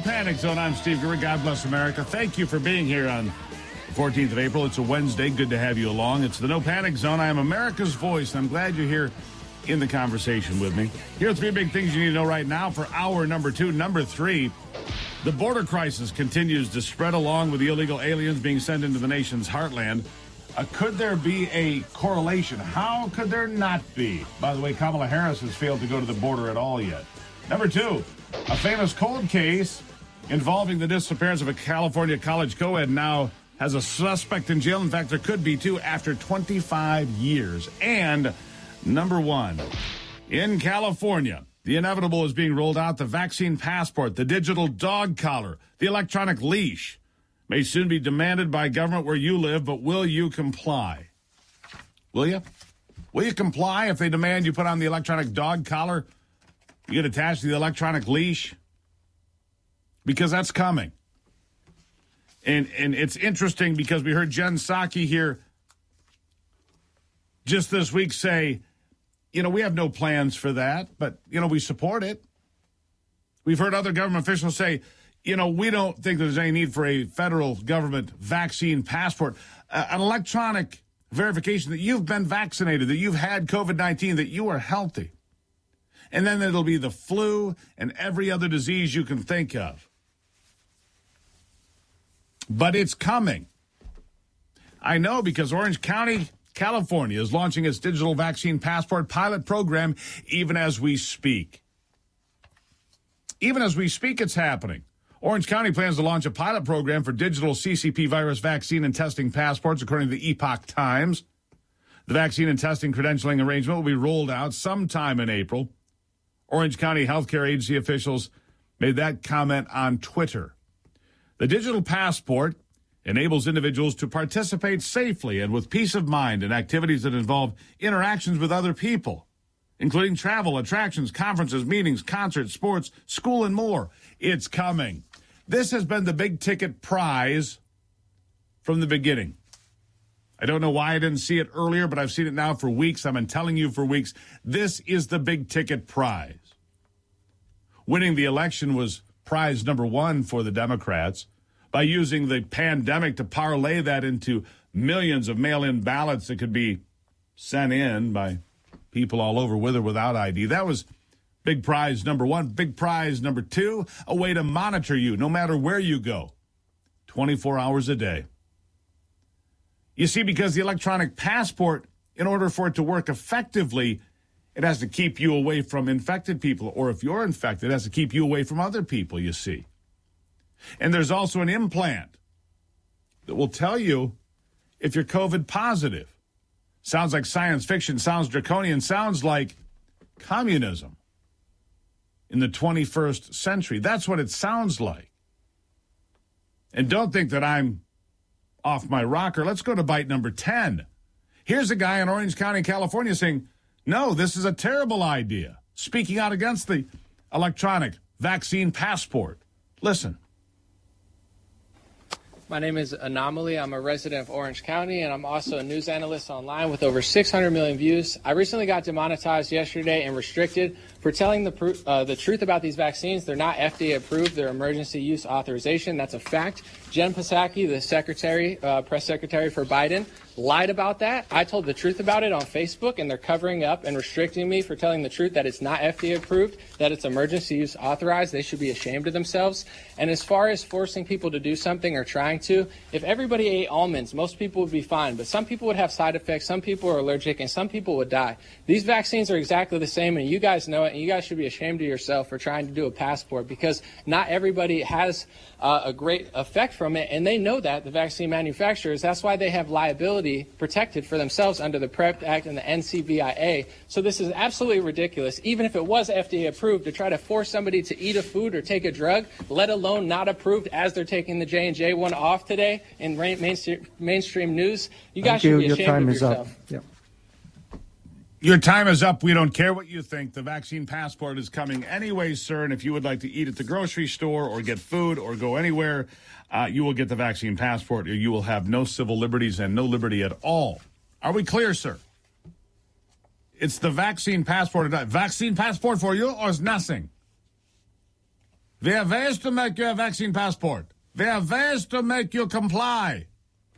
Panic Zone. I'm Steve Gurry. God bless America. Thank you for being here on the 14th of April. It's a Wednesday. Good to have you along. It's the No Panic Zone. I am America's voice. I'm glad you're here in the conversation with me. Here are three big things you need to know right now for hour number 2. Number 3, the border crisis continues to spread along with the illegal aliens being sent into the nation's heartland. Could there be a correlation? How could there not be? By the way, Kamala Harris has failed to go to the border at all yet. Number 2, a famous cold case involving the disappearance of a California college co-ed now has a suspect in jail. In fact, there could be 2 after 25 years. And number 1, in California, the inevitable is being rolled out. The vaccine passport, the digital dog collar, the electronic leash may soon be demanded by government where you live, but will you comply? Will you? Will you comply if they demand you put on the electronic dog collar? You get attached to the electronic leash? Because that's coming. And it's interesting because we heard Jen Psaki here just this week say, we have no plans for that, but, we support it. We've heard other government officials say, we don't think there's any need for a federal government vaccine passport, an electronic verification that you've been vaccinated, that you've had COVID-19, that you are healthy. And then it'll be the flu and every other disease you can think of. But it's coming. I know because Orange County, California is launching its digital vaccine passport pilot program even as we speak. Even as we speak, it's happening. Orange County plans to launch a pilot program for digital CCP virus vaccine and testing passports, according to the Epoch Times. The vaccine and testing credentialing arrangement will be rolled out sometime in April. Orange County Healthcare Agency officials made that comment on Twitter. The digital passport enables individuals to participate safely and with peace of mind in activities that involve interactions with other people, including travel, attractions, conferences, meetings, concerts, sports, school, and more. It's coming. This has been the big ticket prize from the beginning. I don't know why I didn't see it earlier, but I've seen it now for weeks. I've been telling you for weeks. This is the big ticket prize. Winning the election was prize number 1 for the Democrats by using the pandemic to parlay that into millions of mail-in ballots that could be sent in by people all over with or without ID. That was big prize number 1. Big prize number 2, a way to monitor you no matter where you go, 24 hours a day. You see, because the electronic passport, in order for it to work effectively, it has to keep you away from infected people. Or if you're infected, it has to keep you away from other people, you see. And there's also an implant that will tell you if you're COVID positive. Sounds like science fiction, sounds draconian, sounds like communism in the 21st century. That's what it sounds like. And don't think that I'm off my rocker. Let's go to bite number 10. Here's a guy in Orange County, California saying, no, this is a terrible idea, speaking out against the electronic vaccine passport. Listen. My name is Anomaly. I'm a resident of Orange County, and I'm also a news analyst online with over 600 million views. I recently got demonetized yesterday and restricted for telling the truth about these vaccines. They're not FDA approved. They're emergency use authorization. That's a fact. Jen Psaki, the press secretary for Biden, lied about that. I told the truth about it on Facebook, and they're covering up and restricting me for telling the truth that it's not FDA approved, that it's emergency use authorized. They should be ashamed of themselves. And as far as forcing people to do something or trying to, if everybody ate almonds, most people would be fine. But some people would have side effects, some people are allergic, and some people would die. These vaccines are exactly the same, and you guys know it, and you guys should be ashamed of yourself for trying to do a passport, because not everybody has a great effect from it, and they know that, the vaccine manufacturers. That's why they have liability protected for themselves under the PrEP Act and the NCVIA. So this is absolutely ridiculous, even if it was FDA approved, to try to force somebody to eat a food or take a drug, let alone not approved, as they're taking the J&J one off today in mainstream news. You guys should be ashamed of yourself. Yep. Your time is up. We don't care what you think. The vaccine passport is coming anyway, sir. And if you would like to eat at the grocery store or get food or go anywhere, you will get the vaccine passport, or you will have no civil liberties and no liberty at all. Are we clear, sir? It's the vaccine passport. Vaccine passport for you or it's nothing? Wer weiß to make you a vaccine passport? Wer weiß to make you comply?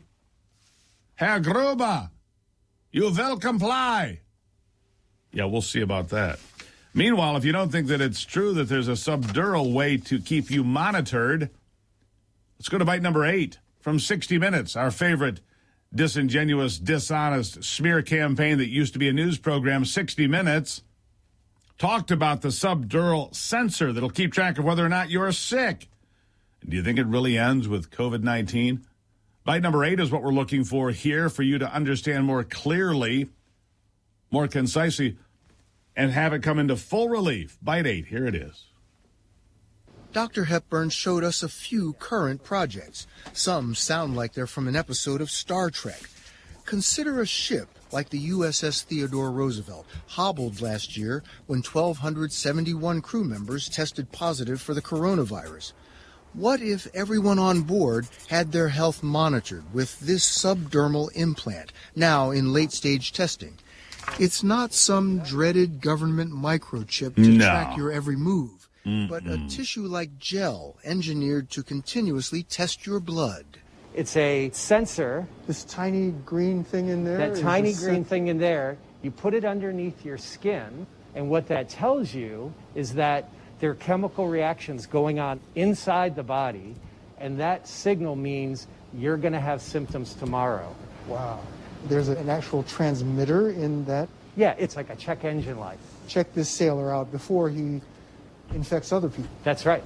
Herr Gruber, you will comply. Yeah, we'll see about that. Meanwhile, if you don't think that it's true that there's a subdural way to keep you monitored, let's go to bite number 8 from 60 Minutes, our favorite disingenuous, dishonest smear campaign that used to be a news program. 60 Minutes talked about the subdural sensor that'll keep track of whether or not you're sick. Do you think it really ends with COVID-19? Bite number 8 is what we're looking for here for you to understand more clearly, more concisely, and have it come into full relief. Bite 8, here it is. Dr. Hepburn showed us a few current projects. Some sound like they're from an episode of Star Trek. Consider a ship like the USS Theodore Roosevelt, hobbled last year when 1,271 crew members tested positive for the coronavirus. What if everyone on board had their health monitored with this subdermal implant, now in late-stage testing? It's not some dreaded government microchip to track your every move, but a tissue-like gel engineered to continuously test your blood. It's a sensor. This tiny green thing in there? That tiny green thing in there, you put it underneath your skin, and what that tells you is that there are chemical reactions going on inside the body, and that signal means you're going to have symptoms tomorrow. Wow. There's an actual transmitter in that? Yeah, it's like a check engine light. Check this sailor out before he infects other people. That's right.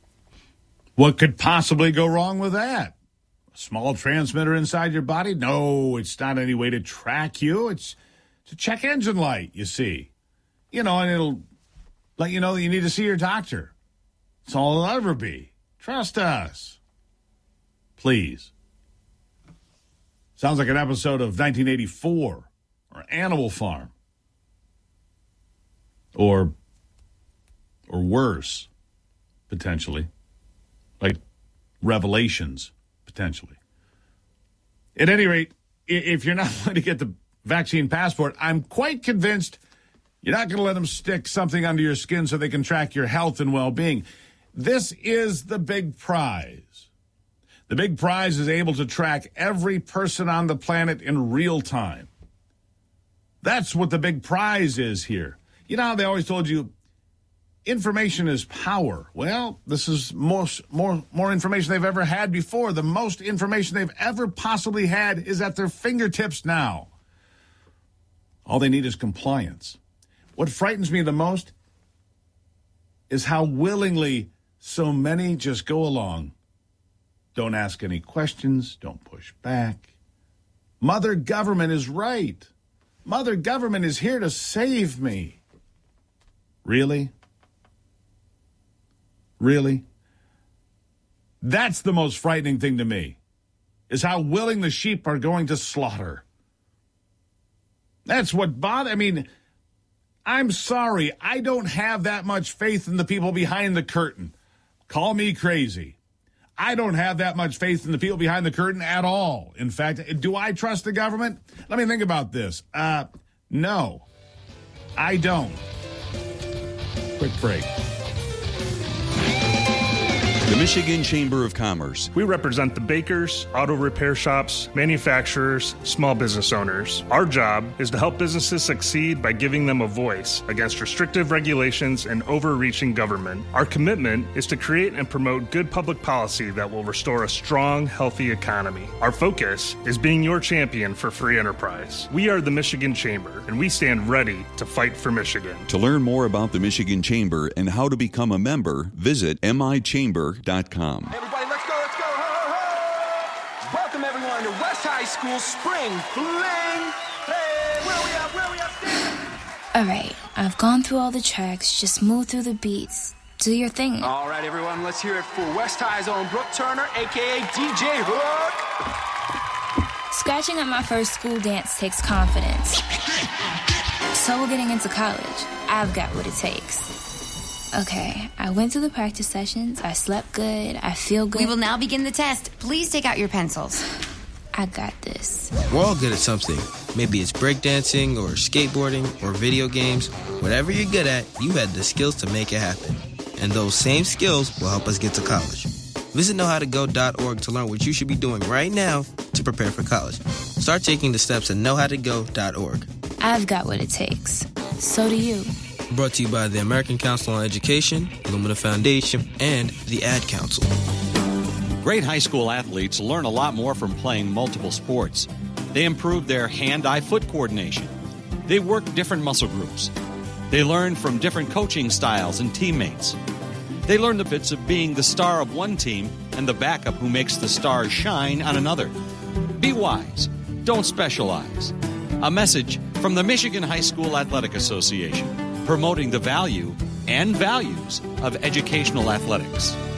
What could possibly go wrong with that? A small transmitter inside your body? No, it's not any way to track you. It's a check engine light, you see. You know, and it'll let you know that you need to see your doctor. That's all it'll ever be. Trust us. Please. Sounds like an episode of 1984 or Animal Farm. Or worse, potentially. Like Revelations, potentially. At any rate, if you're not going to get the vaccine passport, I'm quite convinced you're not going to let them stick something under your skin so they can track your health and well-being. This is the big prize. The big prize is able to track every person on the planet in real time. That's what the big prize is here. You know how they always told you information is power. Well, this is more information they've ever had before. The most information they've ever possibly had is at their fingertips now. All they need is compliance. What frightens me the most is how willingly so many just go along. Don't ask any questions. Don't push back. Mother Government is right. Mother Government is here to save me. Really? Really? That's the most frightening thing to me, is how willing the sheep are going to slaughter. That's what bothers. I mean, I'm sorry. I don't have that much faith in the people behind the curtain. Call me crazy. I don't have that much faith in the people behind the curtain at all. In fact, do I trust the government? Let me think about this. No, I don't. Quick break. The Michigan Chamber of Commerce. We represent the bakers, auto repair shops, manufacturers, small business owners. Our job is to help businesses succeed by giving them a voice against restrictive regulations and overreaching government. Our commitment is to create and promote good public policy that will restore a strong, healthy economy. Our focus is being your champion for free enterprise. We are the Michigan Chamber, and we stand ready to fight for Michigan. To learn more about the Michigan Chamber and how to become a member, visit michamber.com. Everybody, let's go, let's go. Ho, ho, ho. Welcome, everyone, to West High School Spring Fling. Hey, where we at? All right, I've gone through all the tracks. Just move through the beats. Do your thing. All right, everyone, let's hear it for West High's own Brooke Turner, a.k.a. DJ Hook. Scratching at my first school dance takes confidence. So getting into college, I've got what it takes. Okay, I went through the practice sessions. I slept good. I feel good. We will now begin the test. Please take out your pencils. I got this. We're all good at something. Maybe it's breakdancing or skateboarding or video games. Whatever you're good at, you had the skills to make it happen. and those same skills will help us get to college. Visit knowhowtogo.org to learn what you should be doing right now to prepare for college. Start taking the steps at knowhowtogo.org. I've got what it takes. So do you. Brought to you by the American Council on Education, Lumina Foundation, and the Ad Council. Great high school athletes learn a lot more from playing multiple sports. They improve their hand-eye-foot coordination. They work different muscle groups. They learn from different coaching styles and teammates. They learn the bits of being the star of one team and the backup who makes the stars shine on another. Be wise. Don't specialize. A message from the Michigan High School Athletic Association, promoting the value and values of educational athletics.